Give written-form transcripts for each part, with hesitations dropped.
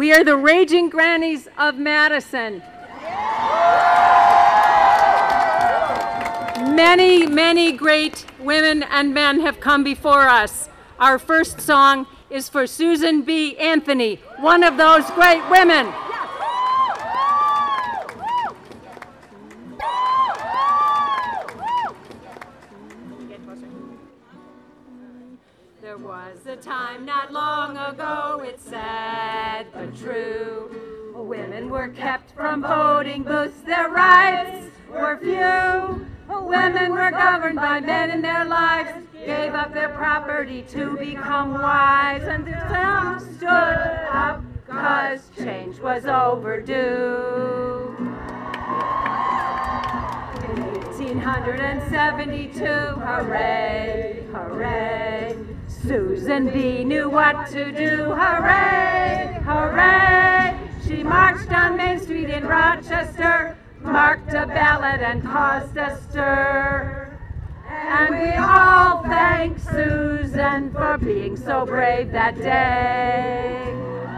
We are the Raging Grannies of Madison. Many, many great women and men have come before us. Our first song is for Susan B. Anthony, one of those great women. There was a time not long ago, it's sad but true. Women were kept from voting booths, their rights were few. Women were governed by men in their lives, gave up their property to become wise, and some stood up because change was overdue. In 1872, hooray, hooray, Susan B. knew what to do, hooray, hooray. She marched on Main Street in Rochester, marked a ballot and caused a stir. And we all thank Susan for being so brave that day.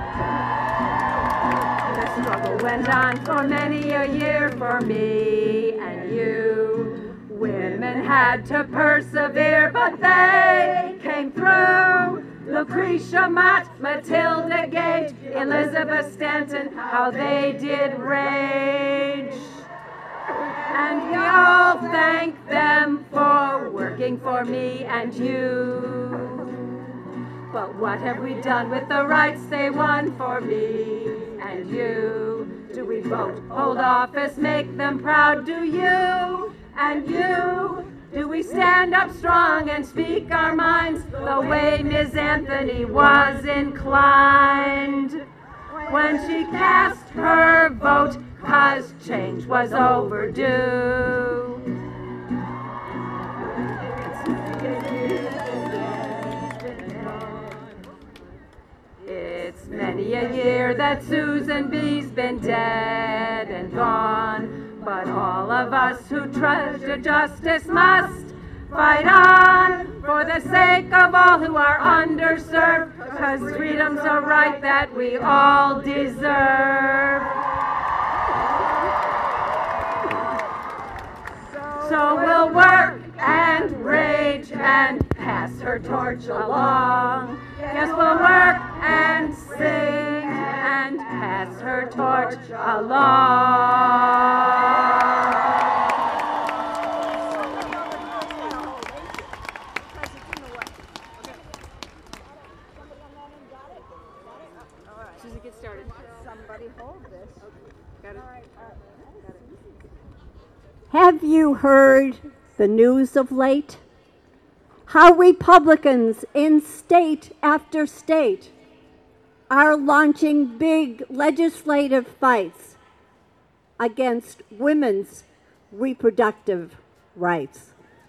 The struggle went on for many a year for me and you. Women had to persevere, but they came through. Lucretia Mott, Matilda Gage, Elizabeth Stanton, how they did rage. And we all thank them for working for me and you. But what have we done with the rights they won for me and you? Do we vote, hold office, make them proud? Do you and you? Do we stand up strong and speak our minds the way Ms. Anthony was inclined when she cast her vote 'cause change was overdue? It's many a year that Susan B.'s been dead and gone, but all of us who treasure justice must fight on for the sake of all who are underserved, 'cause freedom's a right that we all deserve. So we'll work and rage and pass her torch along. Yes, we'll work and sing and pass her torch along. Susan, get started. Somebody hold this. Got it? Have you heard the news of late? How Republicans in state after state are launching big legislative fights against women's reproductive rights.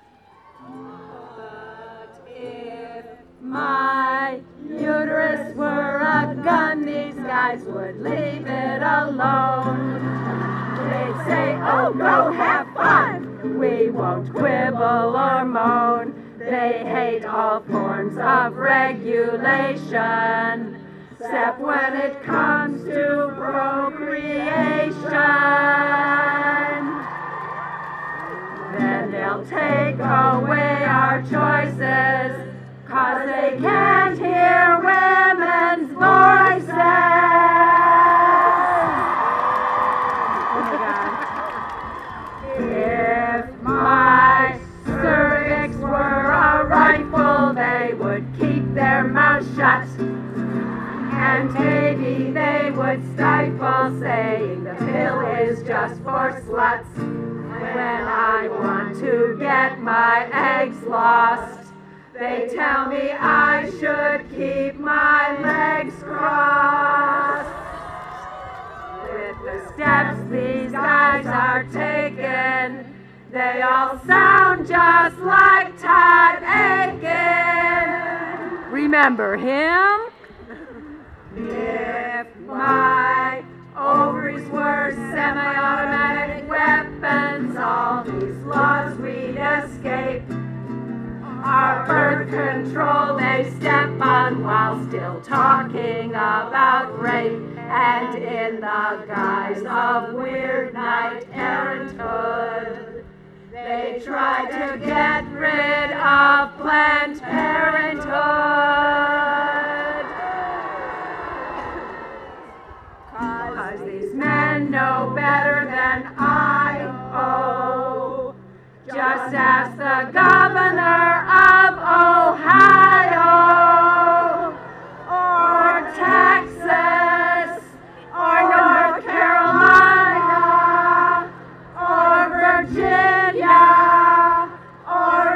But if my uterus were a gun, these guys would leave it alone. They'd say, oh, go have fun. We won't quibble or moan. They hate all forms of regulation, except when it comes to procreation. Then they'll take away our choices, 'cause they can't hear women's voices. If my cervix were a rifle, they would keep their mouths shut, and maybe they would stifle, saying the pill is just for sluts. When I want to get my eggs lost, they tell me I should keep my legs crossed. With the steps these guys are taking, they all sound just like Todd Aiken. Remember him? If my ovaries were semi-automatic weapons, all these laws we'd escape. Our birth control they step on while still talking about rape. and in the guise of weird knight erranthood, they tried to get rid of Planned Parenthood. 'Cause these men know better than I. Oh, just ask the governor of Ohio, or Texas, or North Carolina, or Virginia, or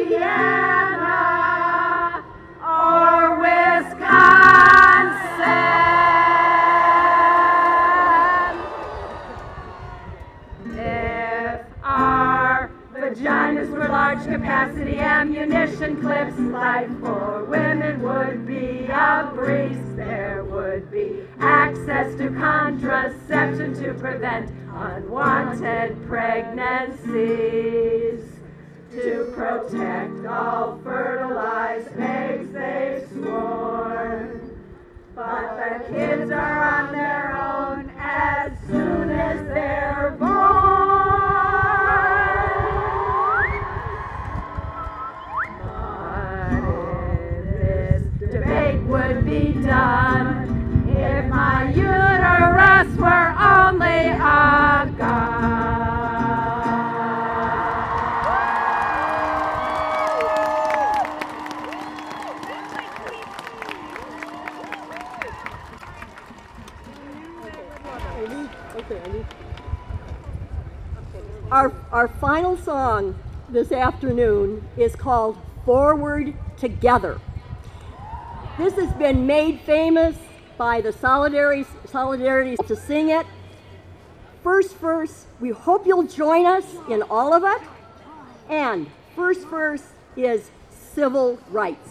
Indiana, or Wisconsin. If our vaginas were large capacity ammunition clips, life for women would be a breeze. There would be access to contraception to prevent unwanted pregnancies. To protect all fertilized eggs, they've sworn. But the kids are on their own as soon as they're born. But this debate would be done if my uterus were only a gun. Our final song this afternoon is called Forward Together. This has been made famous by the Solidarity to sing it. First verse, we hope you'll join us in all of it. And first verse is civil rights.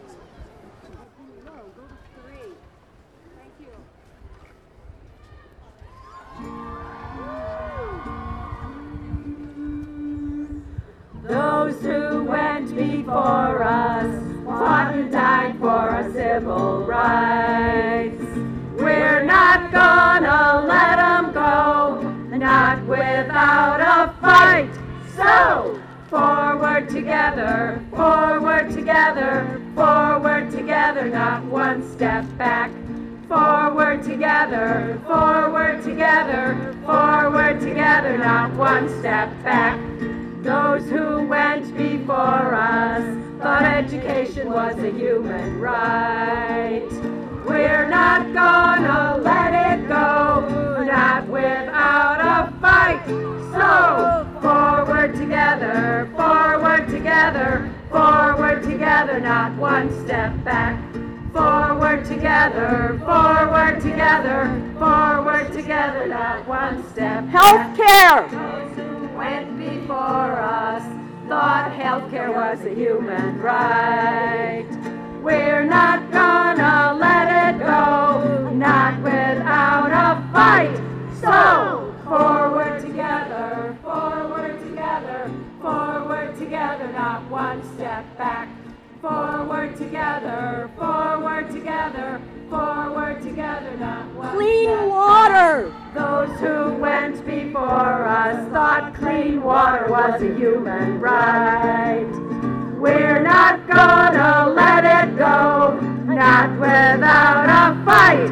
Those who went before us fought and died for our civil rights. We're not gonna let them go, not without a fight. So, forward together, forward together, forward together, not one step back. Forward together, forward together, forward together, not one step back. Those who went before us thought education was a human right. We're not gonna let it go, not without a fight. So, forward together, forward together, forward together, not one step back. Forward together, forward together, forward together, not one step back. Healthcare! Went before us thought healthcare was a human right. We're not gonna let it go, not without a fight. So, forward together, forward together, forward together, not one step back. Forward together, forward together, forward together, not one Clean step water! back. Those who went before us thought clean water was a human right. We're not gonna let it go, not without a fight.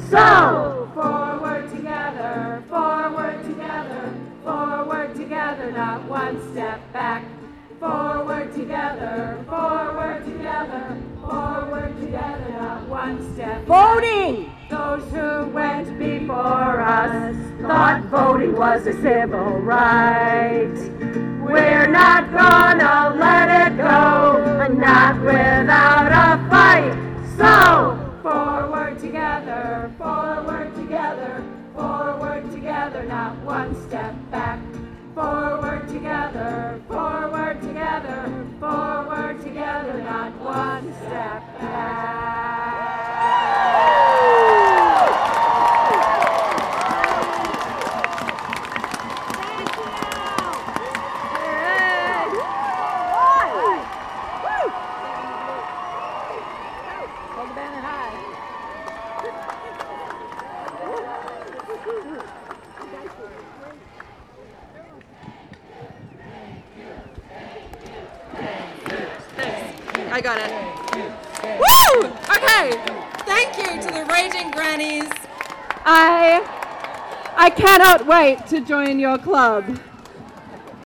So, forward together, forward together, forward together, not one step back. Forward together, forward together, forward together, not one step back. Voting! Those who went before us thought voting was a civil right. We're not gonna let it go, not without a fight. So, forward together, forward together, forward together, not one step back. Forward together, forward together, forward together, not one step back. I got it. Woo! Okay. Thank you to the Raging Grannies. I cannot wait to join your club.